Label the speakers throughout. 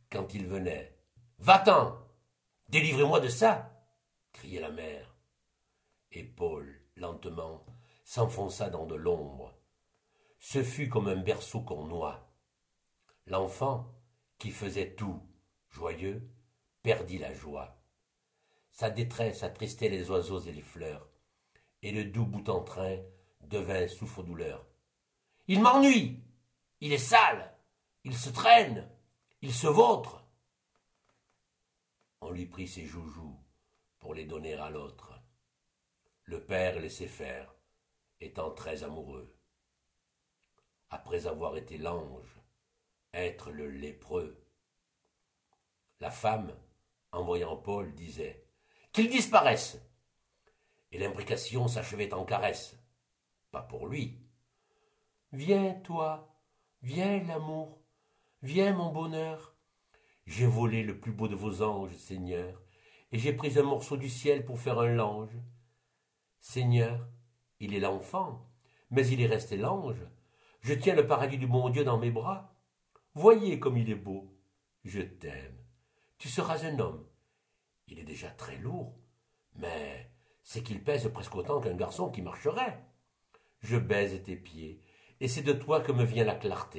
Speaker 1: quand il venait. « Va-t'en! Délivrez-moi de ça !» criait la mère. Et Paul, lentement, s'enfonça dans de l'ombre. Ce fut comme un berceau qu'on noie. L'enfant, qui faisait tout, joyeux, perdit la joie. Sa détresse attristait les oiseaux et les fleurs, et le doux bout en train devint souffre-douleur. « Il m'ennuie! Il est sale! Il se traîne! Il se vautre !» On lui prit ses joujoux pour les donner à l'autre. Le père laissait faire, étant très amoureux. Après avoir été l'ange, être le lépreux. La femme, en voyant Paul, disait « Qu'il disparaisse !» Et l'imprécation s'achevait en caresses. Pas pour lui. « Viens, toi, viens, l'amour, viens, mon bonheur. J'ai volé le plus beau de vos anges, Seigneur, et j'ai pris un morceau du ciel pour faire un lange. Seigneur, il est l'enfant, mais il est resté l'ange. Je tiens le paradis du bon Dieu dans mes bras. Voyez comme il est beau. Je t'aime. Tu seras un homme. Il est déjà très lourd, mais c'est qu'il pèse presque autant qu'un garçon qui marcherait. Je baise tes pieds, et c'est de toi que me vient la clarté. »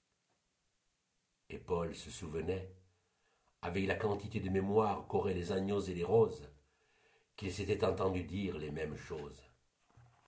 Speaker 1: Et Paul se souvenait, avec la quantité de mémoire qu'auraient les agneaux et les roses, qu'il s'était entendu dire les mêmes choses.